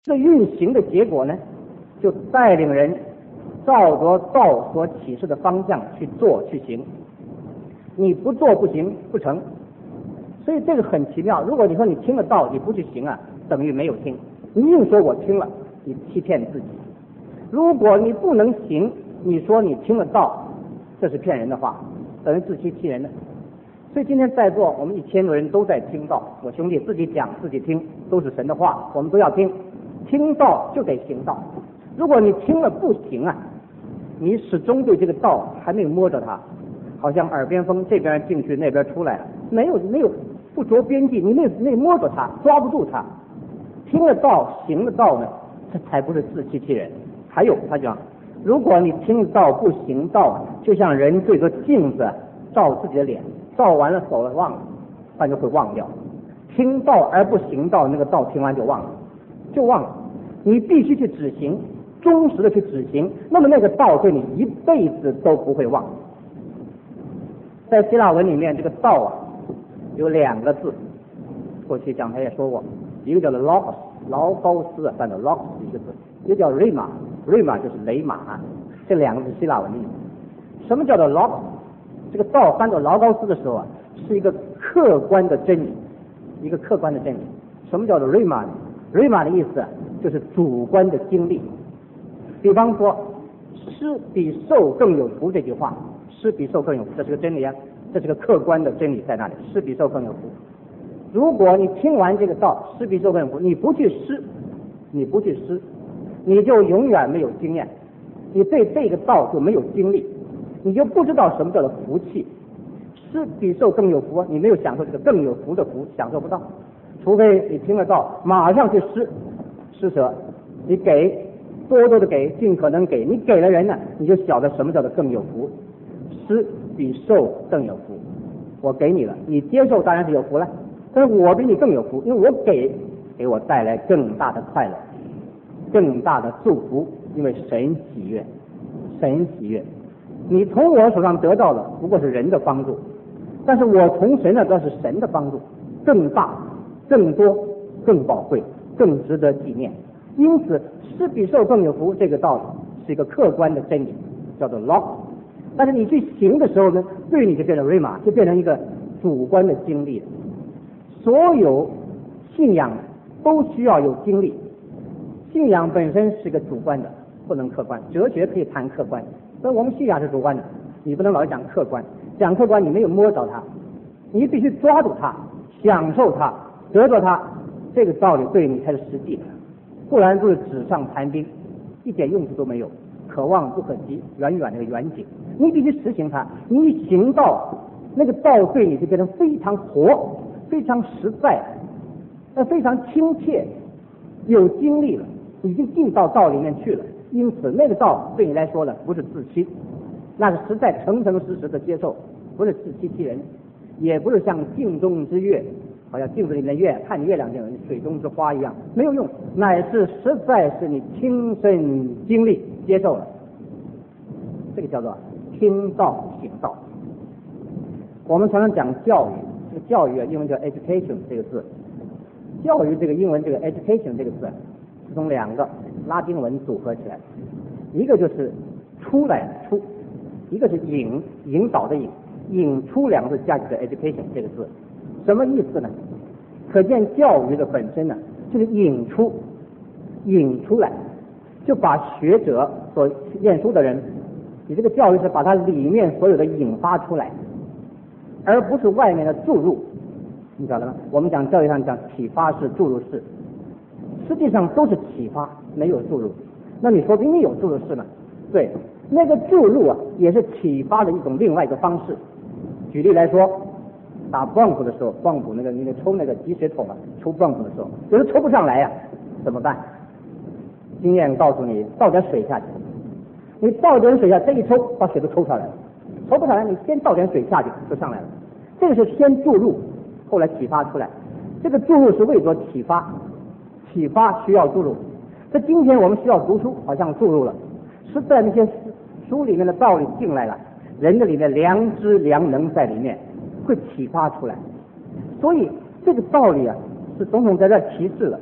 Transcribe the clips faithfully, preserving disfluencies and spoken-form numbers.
这运行的结果呢，就带领人照着道所启示的方向去做去行。你不做不行不成，所以这个很奇妙。如果你说你听了道你不去行啊，等于没有听。你硬说我听了，你欺骗自己。如果你不能行，你说你听了道，这是骗人的话，等于自欺欺人的。所以今天在座我们一千多人都在听道，我兄弟自己讲自己听，都是神的话，我们都要听。听道就得行道。如果你听了不行啊，你始终对这个道还没有摸着它，好像耳边风这边进去那边出来了，没有没有不着边际，你没有没有摸着它，抓不住它。听了道行了道呢，这才不是自欺欺人。还有他讲，如果你听道不行道，就像人对着镜子照自己的脸，照完了走了忘了，他就会忘掉。听道而不行道，那个道听完就忘了，就忘了。你必须去执行，忠实的去执行，那么那个道对你一辈子都不会忘。在希腊文里面，这个道啊有两个字，过去讲台也说过，一个叫做 logos， 劳高斯啊，翻到 logos 一个字，一个叫 rhema， rhema 就是雷马，这两个是希腊文的。什么叫做 logos？ 这个道翻到劳高斯的时候啊，是一个客观的真理，一个客观的真理。什么叫做 rhema 呢？ rhema 的意思就是主观的经历。比方说施比受更有福这句话，施比受更有福，这是个真理啊，这是个客观的真理在那里，施比受更有福。如果你听完这个道施比受更有福，你不去施，你不去施，你就永远没有经验，你对这个道就没有经历，你就不知道什么叫做福气。施比受更有福，你没有享受这个更有福的福，享受不到。除非你听了道马上去施施舍，你给多多的给，尽可能给，你给了人呢，你就晓得什么叫做更有福。施比受更有福，我给你了，你接受当然是有福了，但是我比你更有福，因为我给给我带来更大的快乐，更大的祝福，因为神喜悦，神喜悦。你从我手上得到的不过是人的帮助，但是我从神那得到是神的帮助，更大更多更宝贵更值得纪念。因此施比受更有福这个道理是一个客观的真理，叫做 law。 但是你去行的时候呢，对你就变成 rhema， 就变成一个主观的经历了。所有信仰都需要有经历，信仰本身是个主观的，不能客观。哲学可以谈客观，但我们信仰是主观的，你不能老讲客观，讲客观你没有摸着它，你必须抓住它，享受它，得着它，这个道理对你才是实际的，不然就是纸上谈兵，一点用处都没有，可望不可及，远远的远景。你必须实行它，你一行道，那个道对你就变成非常活，非常实在，那非常亲切，有经历了，已经进到道里面去了。因此那个道对你来说呢，不是自欺，那是实在诚诚实实的接受，不是自欺欺人，也不是像镜中之月，好像镜子里面的月，看月亮这样水中之花一样，没有用，乃是实在是你亲身经历接受了，这个叫做听道行道。我们常常讲教育，这个教育啊，英文叫 education 这个字，教育这个英文这个 education 这个字是从两个拉丁文组合起来的，一个就是出来出，一个是引引导的引，引出两个字加起来 education 这个字，什么意思呢？可见教育的本身呢，就是引出，引出来，就把学者所念书的人，你这个教育是把它里面所有的引发出来，而不是外面的注入，你晓得吗？我们讲教育上讲启发式、注入式，实际上都是启发，没有注入。那你说明明有注入式呢？对，那个注入啊，也是启发的一种另外一个方式。举例来说，打泵浦的时候，泵浦那个你那抽那个集水桶啊，抽泵浦的时候，有时抽不上来呀、啊，怎么办？经验告诉你，倒点水下去。你倒点水下，这一抽把水都抽上来了。抽不上来，你先倒点水下去就上来了。这个是先注入，后来启发出来。这个注入是为着启发，启发需要注入。这今天我们需要读书，好像注入了，实在那些书里面的道理进来了，人的里面良知良能在里面，会启发出来。所以这个道理啊，是总统在这提示了，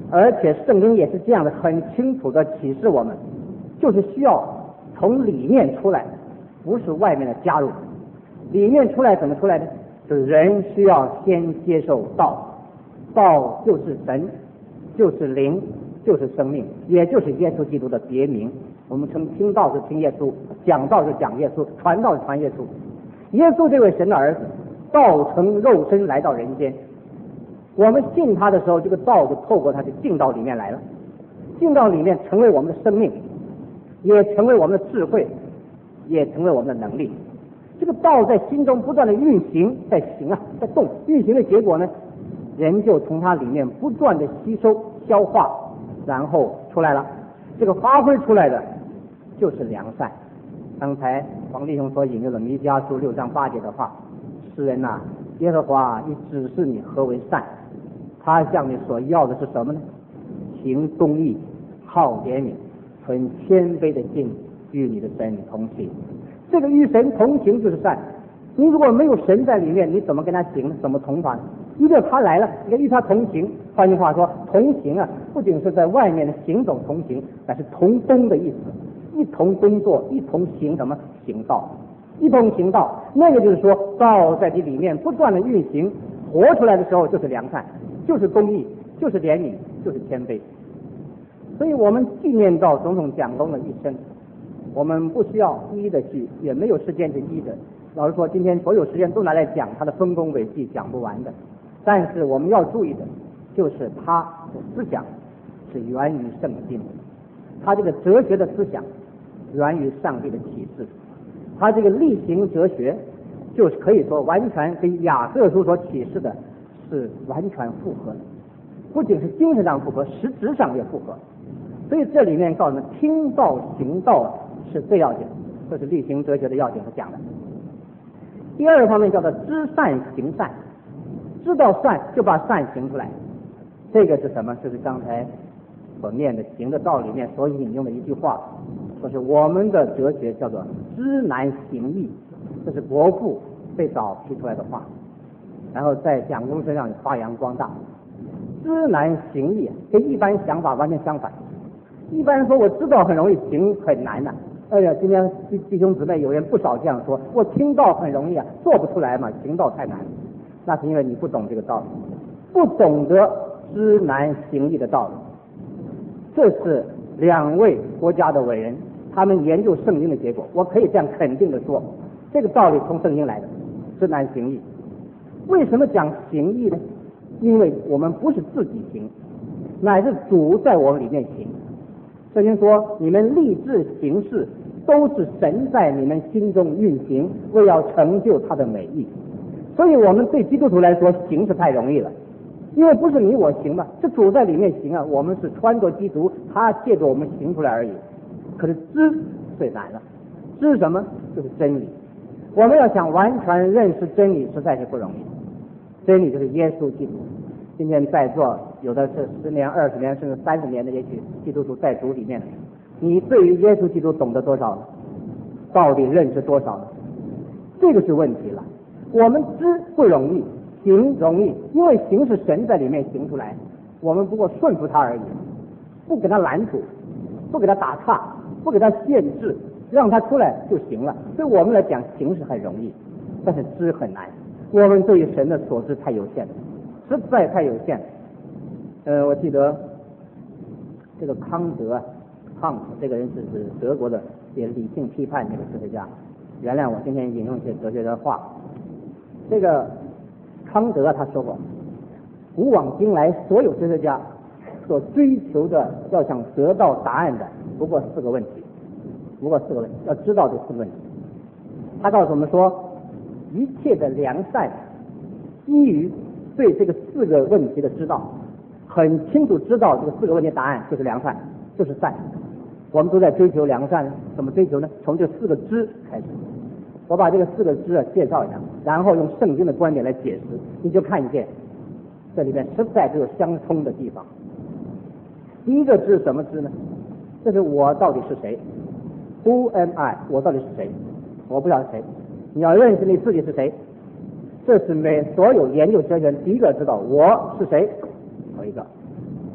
而且圣经也是这样的，很清楚的启示我们，就是需要从里面出来，不是外面的加入。里面出来怎么出来的？就是人需要先接受道，道就是神，就是灵，就是生命，也就是耶稣基督的别名。我们称听道是听耶稣，讲道是讲耶稣，传道是传耶稣。耶稣这位神的儿子，道成肉身来到人间，我们信他的时候，这个道就透过他就进到里面来了，进到里面成为我们的生命，也成为我们的智慧，也成为我们的能力。这个道在心中不断的运行，在行啊，在动，运行的结果呢，人就从它里面不断的吸收消化，然后出来了。这个发挥出来的就是良善。刚才黄弟兄所引用的弥迦书六章八节的话，诗人呐、啊，耶和华你指示你何为善，他向你所要的是什么呢？行公义，好怜悯，存谦卑的心，与你的神同行。这个与神同行就是善。你如果没有神在里面，你怎么跟他行？怎么同法呢？一个他来了，你跟与他同行。换句话说，同行啊，不仅是在外面的行走同行，乃是同工的意思，一同工作，一同行什么？行道，一同行道。那个就是说，道在你里面不断的运行，活出来的时候就是良善，就是公义，就是怜悯，就是谦卑。所以我们纪念到总统蒋公的一生，我们不需要一一的去，也没有时间去一一的。老实说，今天所有时间都拿来讲他的丰功伟绩，讲不完的。但是我们要注意的，就是他的思想是源于圣经，他这个哲学的思想源于上帝的启示，他这个力行哲学就是可以说完全跟雅各书所启示的是完全符合的，不仅是精神上符合，实质上也符合。所以这里面告诉我们，听道行道是最要紧，这是力行哲学的要紧所讲的。第二个方面叫做知善行善，知道善就把善行出来。这个是什么？就是刚才所念的行的道里面所引用的一句话，说是我们的哲学叫做知难行易，这是国父最早提出来的话，然后在蒋公身上发扬光大。知难行易跟一般想法完全相反。一般人说我知道很容易，行很难呐、啊。哎呀，今天弟兄姊妹有人不少这样说，我听道很容易啊，做不出来嘛，行道太难。那是因为你不懂这个道理，不懂得知难行易的道理。这是两位国家的伟人他们研究圣经的结果，我可以这样肯定的说，这个道理从圣经来的，知难行易。为什么讲行易呢？因为我们不是自己行，乃是主在我们里面行。圣经说，你们立志行事，都是神在你们心中运行，为要成就他的美意。所以我们对基督徒来说，行是太容易了，因为不是你我行嘛，是主在里面行啊，我们是穿着基督，他借着我们行出来而已。可是知最难了，知什么？就是真理。我们要想完全认识真理，实在是不容易。真理就是耶稣基督。今天在座有的是十年、二十年，甚至三十年的，也许基督徒在主里面，你对于耶稣基督懂得多少呢？到底认识多少呢？这个是问题了。我们知不容易，行容易，因为行是神在里面行出来，我们不过顺服他而已，不给他拦阻，不给他打岔，不给他限制，让他出来就行了。对我们来讲，行是很容易，但是知很难。我们对于神的所知太有限了，实在太有限了。呃，我记得这个康德，康这个人是是德国的，也理性批判这个哲学家。原谅我今天引用一些哲学的话。这个康德他说过，古往今来所有哲学家所追求的，要想得到答案的，不过四个问题，不过四个问题，要知道这四个问题。他告诉我们说，一切的良善基于对这个四个问题的知道，很清楚知道这个四个问题答案就是良善，就是善。我们都在追求良善，怎么追求呢？从这四个知开始。我把这个四个知啊介绍一下，然后用圣经的观点来解释，你就看见这里面实在只有相通的地方。第一个知什么知呢？这是我到底是谁 ？Who am I？ 我到底是谁？我不知道是谁。你要认识你自己是谁，这是每所有研究哲学人第一个知道我是谁。有一个，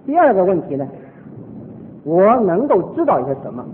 第二个问题呢，我能够知道一些什么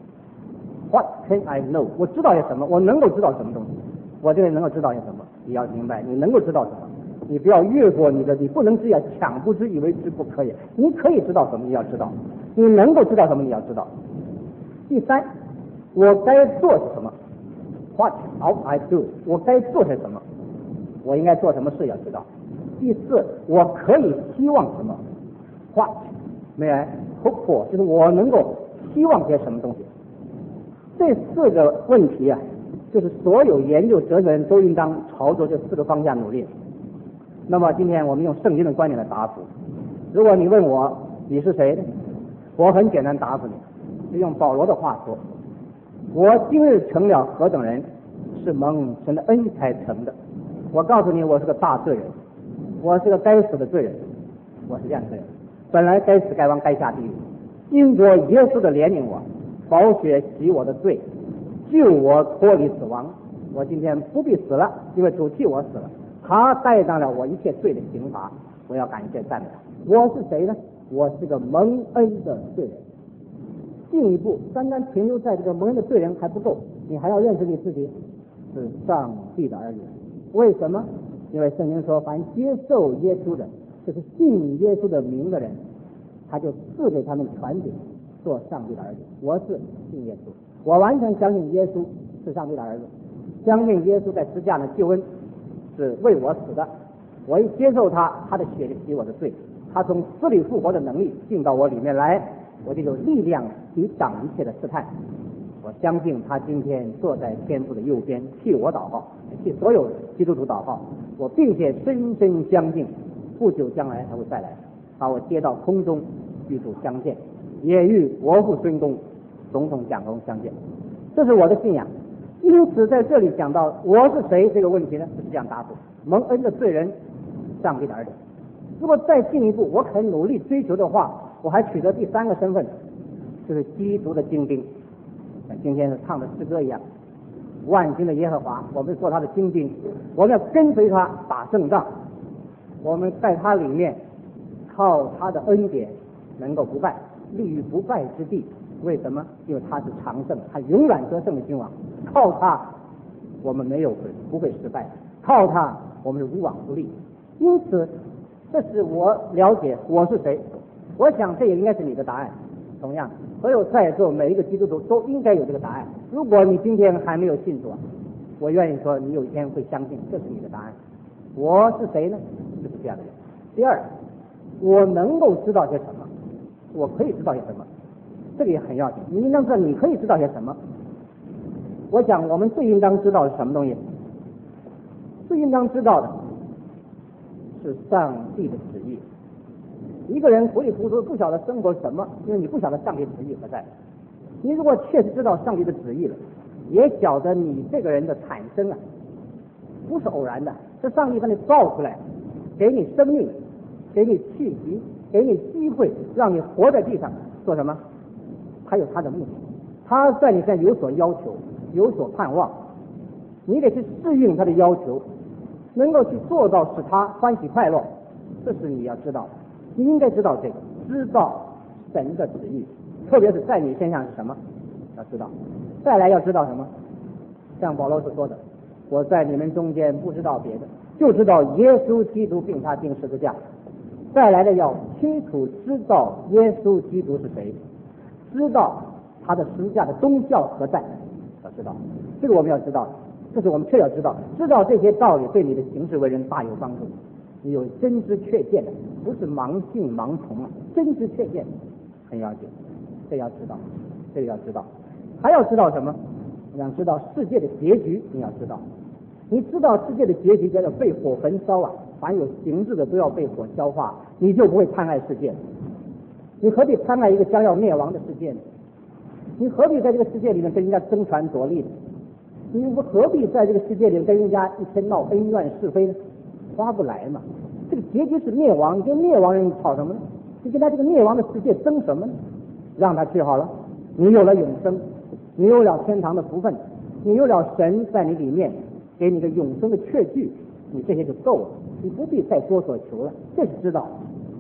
？What can I know？ 我知道些什么？我能够知道什么东西？我这个人能够知道些什么？你要明白，你能够知道什么？你不要越过你的，你不能只要抢不知以为知不可以。你可以知道什么，你要知道；你能够知道什么，你要知道。第三，我该做些什么 ？What ought I do？ 我该做些什么？我应该做什么事要知道。第四，我可以希望什么 ？What may I hope for？ 就是我能够希望些什么东西。这四个问题啊，就是所有研究哲学人都应当朝着这四个方向努力。那么今天我们用圣经的观点来答复。如果你问我你是谁呢？我很简单答复你，就用保罗的话说：我今日成了何等人，是蒙神的恩才成的。我告诉你，我是个大罪人，我是个该死的罪人，我是这样的人，本来该死该亡该下地狱，因着耶稣的怜悯我，宝血洗我的罪，救我脱离死亡。我今天不必死了，因为主替我死了，他担当了我一切罪的刑罚，我要感谢赞美他。我是谁呢？我是个蒙恩的罪人。进一步，单单停留在这个蒙恩的罪人还不够，你还要认识你自己是上帝的儿女。为什么？因为圣经说，凡接受耶稣的，就是信耶稣的名的人，他就赐给他们权柄做上帝的儿女。我是信耶稣，我完全相信耶稣是上帝的儿子，相信耶稣在十字架的救恩是为我死的，我一接受他，他的血就洗我的罪，他从死里复活的能力进到我里面来，我就有力量抵挡一切的试探。我相信他今天坐在天父的右边，替我祷告，替所有基督徒祷告。我并且深深相信，不久将来他会再来，把我接到空中与主相见，也与国父孙公总统蒋公相见。这是我的信仰。因此在这里讲到我是谁这个问题呢，就是这样答复：蒙恩的罪人，上帝的儿女。如果再进一步，我肯努力追求的话，我还取得第三个身份，就是基督的精兵。像今天是唱的诗歌一样，万军的耶和华，我们做他的精兵，我们要跟随他打胜仗，我们在他里面靠他的恩典能够不败，立于不败之地。为什么？因为他是常胜，他永远得胜的君王，靠他我们没有不会失败，靠他我们是无往不利。因此这是我了解我是谁，我想这也应该是你的答案。同样，所有在座每一个基督徒都应该有这个答案。如果你今天还没有信主，我愿意说你有一天会相信这是你的答案。我是谁呢？就是这样的人。第二，我能够知道些什么？我可以知道些什么？这个也很要紧。你应当知道你可以知道些什么。我想我们最应当知道的是什么东西？最应当知道的是上帝的旨意。一个人糊里糊涂不晓得生活什么，因为你不晓得上帝的旨意何在。你如果确实知道上帝的旨意了，也晓得你这个人的产生啊，不是偶然的，是上帝把你造出来，给你生命，给你气息，给你机会，让你活在地上做什么？他有他的目的，他在你身上有所要求，有所盼望，你得去适应他的要求，能够去做到使他欢喜快乐，这是你要知道的。你应该知道这个，知道神的旨意，特别是在你身上是什么，要知道。再来要知道什么？像保罗所说的，我在你们中间不知道别的，就知道耶稣基督并他钉十字架。再来的要清楚知道耶稣基督是谁，知道他的十字架的宗教何在，要知道。这个我们要知道，这是我们确要知道。知道这些道理对你的行事为人大有帮助。你有真知确见的，不是盲信盲从啊，真知确见很要紧，这要知道，这个要知道。还要知道什么？我想知道世界的结局，你要知道。你知道世界的结局叫做被火焚烧啊，凡有形质的都要被火消化，你就不会贪爱世界了。你何必贪爱一个将要灭亡的世界呢？你何必在这个世界里面跟人家争权夺利呢？你不何必在这个世界里跟人家一天闹恩怨是非呢？划不来嘛。这个结局是灭亡，你跟灭亡人吵什么呢？你跟他这个灭亡的世界争什么呢？让他去好了，你有了永生，你有了天堂的福分，你有了神在你里面给你个永生的确据，你这些就够了，你不必再多所求了。这是知道，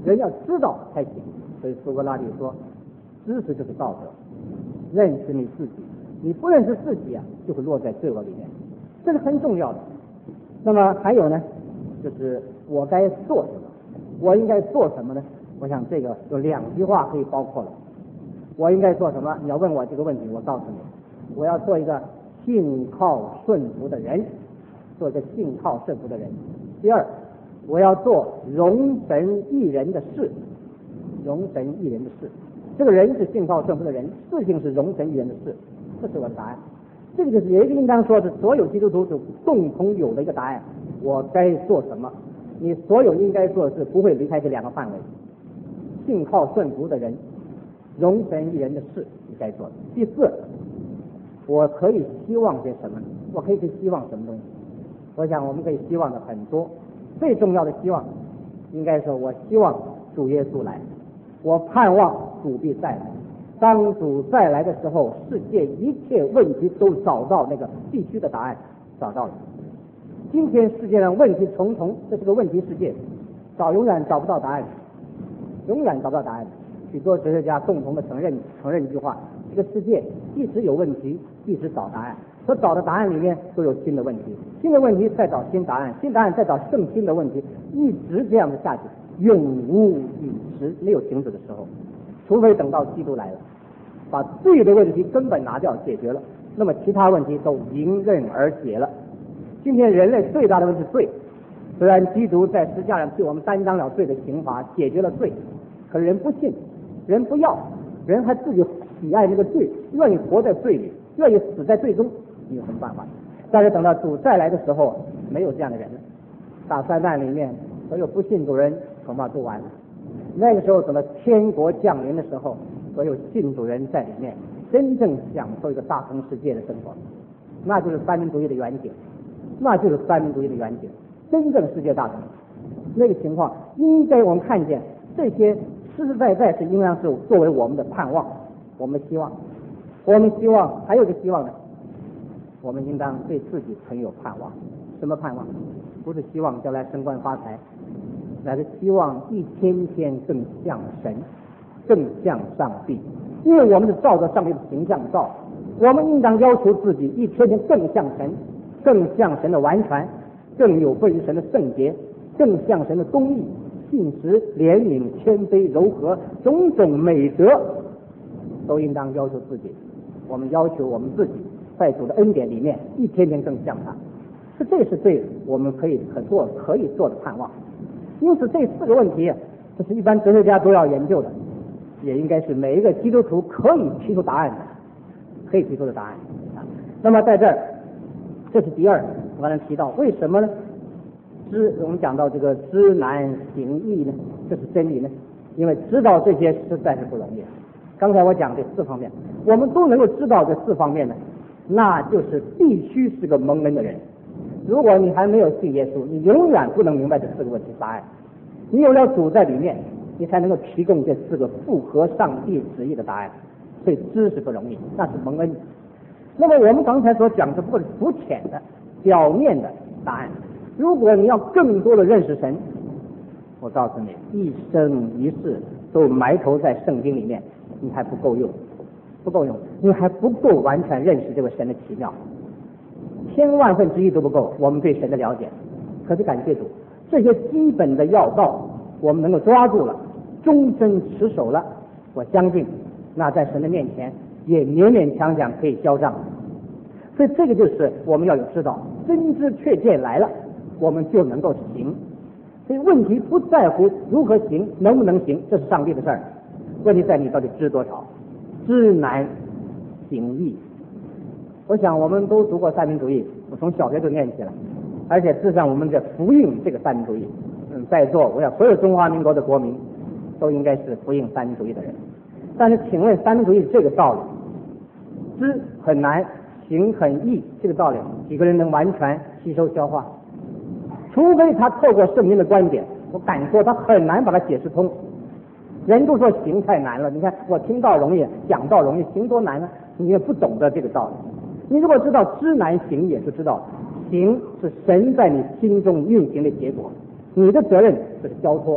人要知道才行。所以苏格拉底说，知识就是道德，认识你自己，你不认识自己啊，就会落在罪恶里面，这是很重要的。那么还有呢，就是我该做什么，我应该做什么呢？我想这个有两句话可以包括了。我应该做什么？你要问我这个问题，我告诉你，我要做一个信靠顺服的人，做一个信靠顺服的人。第二，我要做容神益人的事，容神益人的事。这个人是信靠顺服的人，事情是容神益人的事，这是我的答案。这个就是也应当说是所有基督徒都共同有的一个答案。我该做什么？你所有应该做的事不会离开这两个范围：信靠顺服的人，容神益人的事你该做的。第四，我可以希望些什么？我可以去希望什么东西？我想我们可以希望的很多，最重要的希望应该说，我希望主耶稣来，我盼望主必再来。当主再来的时候，世界一切问题都找到那个必须的答案，找到了。今天世界上问题重重，这是个问题世界，找永远找不到答案，永远找不到答案。许多哲学家共同的承认承认一句话：这个世界一直有问题，一直找答案，所找的答案里面都有新的问题，新的问题再找新答案，新答案再找更新的问题，一直这样的下去，永无止时，没有停止的时候。除非等到基督来了，把罪的问题根本拿掉解决了，那么其他问题都迎刃而解了。今天人类最大的问题是罪，虽然基督在十字架上替我们担当了罪的刑罚，解决了罪，可是人不信，人不要，人还自己喜爱这个罪，愿意活在罪里，愿意死在罪中，你有什么办法？但是等到主再来的时候，没有这样的人了。大灾难里面所有不信主人恐怕都完了。那个时候等到天国降临的时候，所有信主人在里面真正享受一个大同世界的生活，那就是三民主义的远景，那就是三民主义的远景，真正世界大同。那个情况应该我们看见，这些实实在在是应当是作为我们的盼望，我们的希望。我们希望还有个希望呢，我们应当对自己存有盼望。什么盼望？不是希望将来升官发财，乃是希望一天天更像神，更像上帝。因为我们是照着上帝的形象造，我们应当要求自己一天天更像神，更像神的完全，更有悖于神的圣洁，更像神的公义、信实、怜悯、谦卑、柔和，种种美德都应当要求自己。我们要求我们自己在主的恩典里面一天天更像他，是这是对我们可以可做可以做的盼望。因此这四个问题，这是一般哲学家都要研究的，也应该是每一个基督徒可以提出答案的，可以提出的答案。那么在这儿，这是第二，我刚才提到为什么呢？知我们讲到这个知难行易呢，这是真理呢？因为知道这些实在是不容易。刚才我讲这四方面，我们都能够知道这四方面呢，那就是必须是个蒙恩的人。如果你还没有信耶稣，你永远不能明白这四个问题答案。你有了主在里面，你才能够提供这四个符合上帝旨意的答案。所以知识不容易，那是蒙恩。那么我们刚才所讲的不过是肤浅的、表面的答案。如果你要更多的认识神，我告诉你，一生一世都埋头在圣经里面，你还不够用，不够用，你还不够完全认识这个神的奇妙。千万分之一都不够，我们对神的了解。可是感谢主，这些基本的要道我们能够抓住了，终身持守了，我相信那在神的面前也勉勉强强可以交账。所以这个就是我们要有知道，真知确见来了，我们就能够行。所以问题不在乎如何行，能不能行，这是上帝的事儿。问题在你到底知多少，知难行易。我想我们都读过三民主义，我从小学就念起来，而且事实上我们在服膺这个三民主义。嗯，在座我想所有中华民国的国民都应该是服膺三民主义的人。但是请问三民主义这个道理，知很难，行很易，这个道理几个人能完全吸收消化？除非他透过圣经的观点，我敢说他很难把它解释通。人都说行太难了，你看我听道容易，讲道容易，行多难呢？你也不懂得这个道理。你如果知道知难行，也就知道行是神在你心中运行的结果，你的责任就是交托，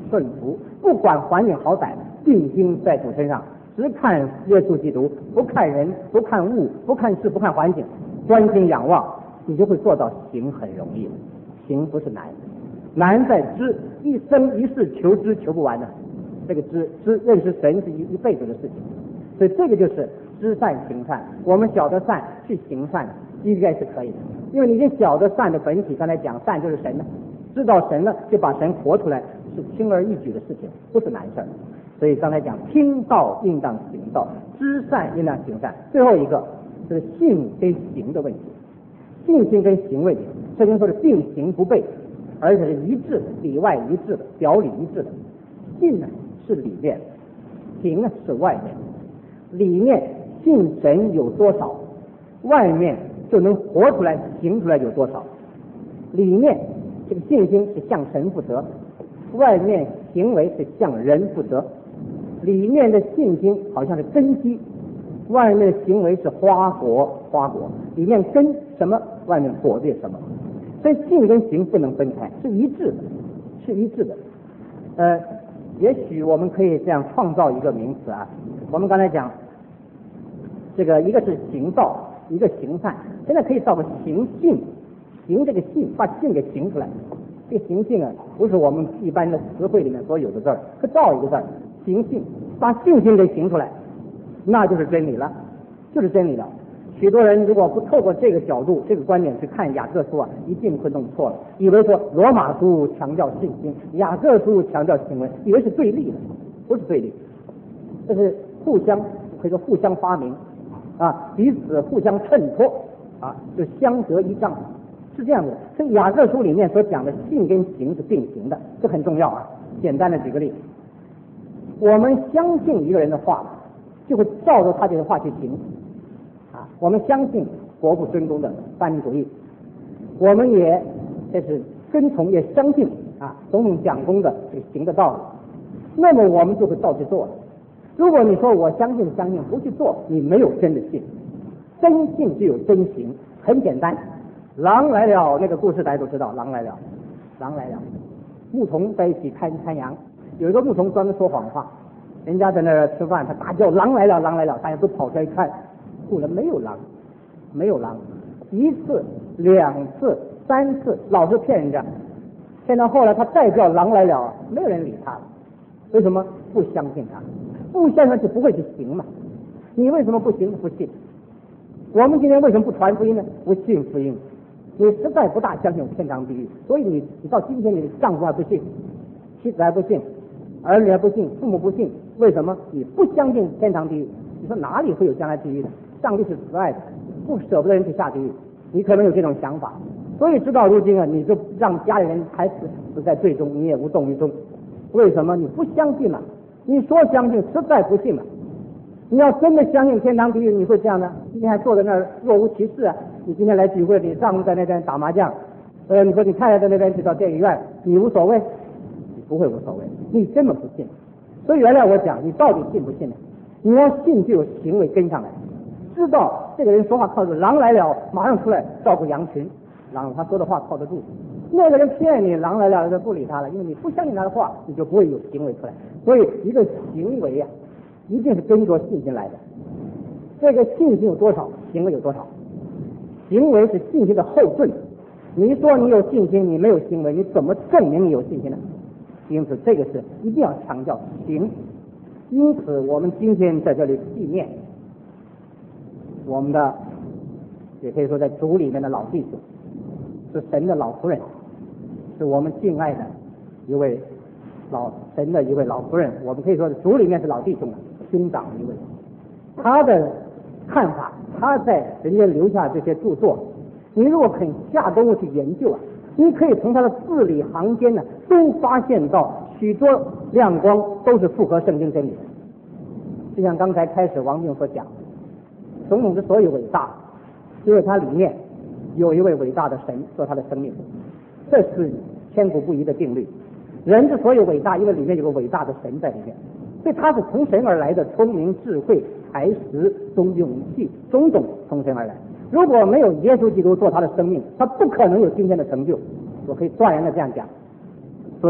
顺服，不管环境好歹，定睛在主身上，只看耶稣基督，不看人，不看物，不看事，不看环境，专心仰望，你就会做到行很容易了。行不是难，难在知，一生一世求知求不完的。这个知知认识神是一一辈子的事情，所以这个就是知善行善。我们晓得善去行善，应该是可以的，因为你已经晓得善的本体。刚才讲善就是神了，知道神了，就把神活出来，是轻而易举的事情，不是难事儿。所以刚才讲听道应当行道，知善应当行善。最后一个是信跟行的问题，信心跟行问题，圣经说的并行不悖，而且是一致，里外一致的，表里一致的。信呢是里面，行呢是外面。里面信神有多少，外面就能活出来行出来有多少。里面这个信心是向神负责，外面行为是向人负责。里面的信心好像是根基，外面的行为是花果，花果里面根什么，外面果子什么。所以信跟行不能分开，是一致的，是一致的。呃，也许我们可以这样创造一个名词啊。我们刚才讲这个一个是行道，一个行善，现在可以造个行信，行这个信，把信给行出来。这个行信啊，不是我们一般的词汇里面所有的字儿，可造一个字儿，行信，把信心给行出来，那就是真理了，就是真理了。许多人如果不透过这个角度、这个观点去看雅各书啊，一定会弄错了，以为说罗马书强调信心，雅各书强调行为，以为是对立的，不是对立，这是互相可以说互相发明啊，彼此互相衬托啊，就相得益彰，是这样的。所以雅各书里面所讲的信跟行是并行的，这很重要啊。简单的举个例，我们相信一个人的话，就会照着他这个话去行啊。我们相信国父孙中的三民主义，我们也这是跟从也相信啊总统蒋公的这个行的道理，那么我们就会照去做了。如果你说我相信相信不去做，你没有真的信。真信就有真行，很简单。狼来了，那个故事大家都知道，狼来了，狼来了，牧童在一起看看羊，有一个牧童专门说谎话，人家在那儿吃饭，他大叫狼来了，狼来了，大家都跑出来看，果然没有狼，没有狼，一次、两次、三次，老是骗人家，骗到后来他再叫狼来了，没有人理他了，为什么？不相信他，不相信就不会去行嘛。你为什么不行？不信。我们今天为什么不传福音呢？不信福音。你实在不大相信天堂地狱，所以你你到今天你的丈夫还不信，妻子还不信，儿女还不信，父母不信，为什么？你不相信天堂地狱。你说哪里会有将来地狱的？上帝是慈爱的，不舍不得人去下地狱。你可能有这种想法，所以直到如今啊，你就让家里人还是死在罪中，你也无动于衷。为什么？你不相信嘛？你说相信，实在不信嘛？你要真的相信天堂地狱，你会这样的？今天还坐在那儿若无其事啊！你今天来聚会，你丈夫在那边打麻将，呃，你说你太太在那边去到电影院，你无所谓？你不会无所谓，你根本不信。所以原来我讲，你到底信不信呢？你要信，就有行为跟上来，知道这个人说话靠得住，狼来了，马上出来照顾羊群，狼他说的话靠得住。那个人骗你，狼来了就不理他了，因为你不相信他的话，你就不会有行为出来。所以一个行为啊，一定是跟着信心来的。这个信心有多少，行为有多少。行为是信心的后盾。你说你有信心，你没有行为，你怎么证明你有信心呢？因此，这个是一定要强调行。因此，我们今天在这里纪念我们的，也可以说在主里面的老弟兄，是神的老夫人，是我们敬爱的一位老神的一位老夫人，我们可以说是主里面是老弟兄了，兄长一位。他的看法，他在人间留下这些著作，你如果肯下功夫去研究啊，你可以从他的字里行间呢，都发现到许多亮光，都是符合圣经真理的。就像刚才开始王静所讲，总统之所以伟大，因为他里面有一位伟大的神做他的生命，这是千古不移的定律。人之所以伟大，因为里面有个伟大的神在里面，所以他是从神而来的聪明、智慧、才识、忠勇气，种种从神而来。如果没有耶稣基督做他的生命，他不可能有今天的成就。我可以断然的这样讲。所以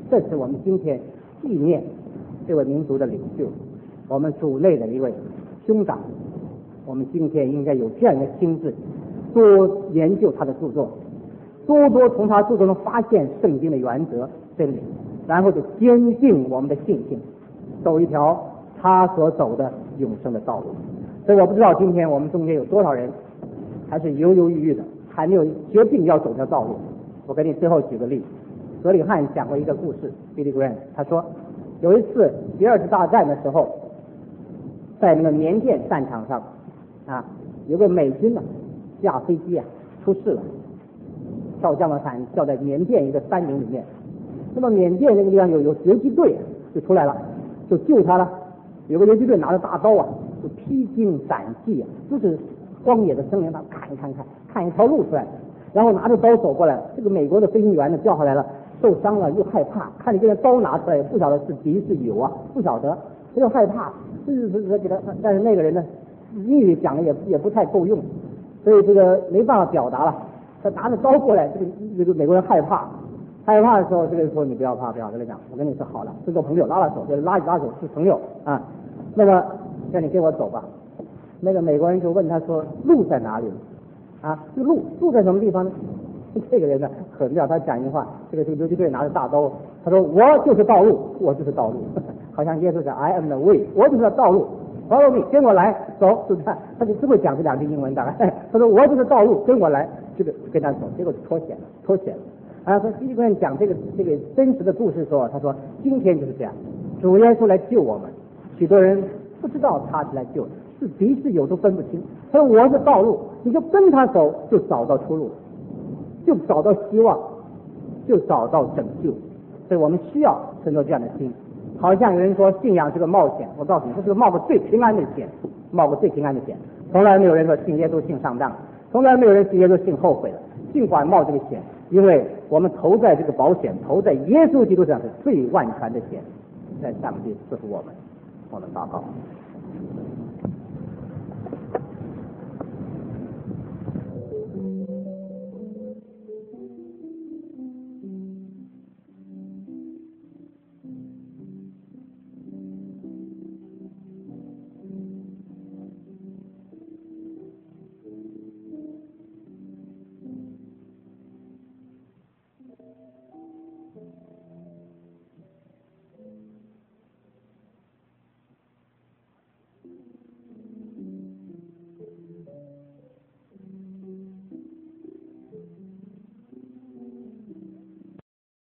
这是我们今天纪念这位民族的领袖，我们主内的一位兄长。我们今天应该有这样一个心智，多研究他的著作，多多从他著作中发现圣经的原则真理，然后就坚定我们的信心，走一条他所走的永生的道路。所以我不知道今天我们中间有多少人还是犹犹豫豫的，还没有决定要走这条道路。我给你最后举个例子，格里汉讲过一个故事 Billy Graham 他说有一次第二次大战的时候，在那个缅甸战场上啊，有个美军啊驾飞机啊出事了，跳降落伞掉在缅甸一个山林里面。那么缅甸那个地方有有游击队就出来了，就救他了。有个游击队拿着大刀啊，就披荆斩棘啊，就是荒野的森林上看一看看看一条路出来，然后拿着刀走过来。这个美国的飞行员呢掉下来了，受伤了又害怕，看你这个刀拿出来，不晓得是敌是友啊，不晓得，他就害怕，是是是给他。但是那个人呢，英语讲的也也不太够用，所以这个没办法表达了。他拿着刀过来，这个这个美国人害怕，害怕的时候，这个人说你不要怕，不要跟他讲，我跟你说好了，是做朋友，拉拉手，就拉一拉手是朋友啊。那么让你跟我走吧。那个美国人就问他说路在哪里啊？这个路路在什么地方呢？这个人呢很妙，他讲一句话，这个这个游击队拿着大刀，他说我就是道路，我就是道路，好像耶稣讲 I am the way， 我就是道路 ，follow me， 跟我来走，是不是？他就只会讲这两句英文，大概他说我就是道路，跟我来，这个跟他走，结果脱险了，脱险了。啊，说第一个人讲这个这个真实的故事说，他说今天就是这样，主耶稣来救我们，许多人不知道他是来救的，是敌是友都分不清。他说我是道路，你就跟他走，就找到出路，就找到希望，就找到拯救。所以我们需要生出这样的心。好像有人说信仰是个冒险，我告诉你，这是个冒个最平安的险，冒个最平安的险。从来没有人说信耶稣信上当，从来没有人信耶稣信后悔了。尽管冒这个险，因为我们投在这个保险，投在耶稣基督上是最万全的险。在上帝赐福我们，我们祷告。